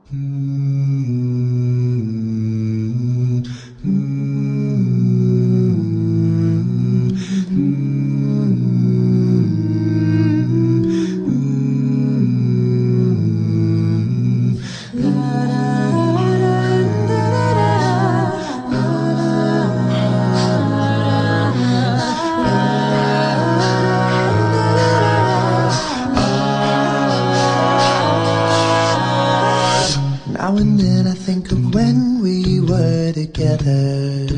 Now and then I think of when we were together,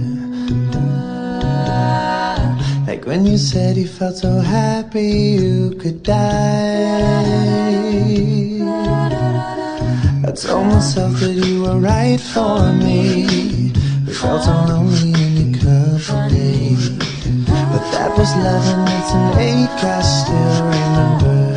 like when you said you felt so happy you could die. I told myself that you were right for me. We felt so lonely in your company, but that was love and it's an ache I still remember.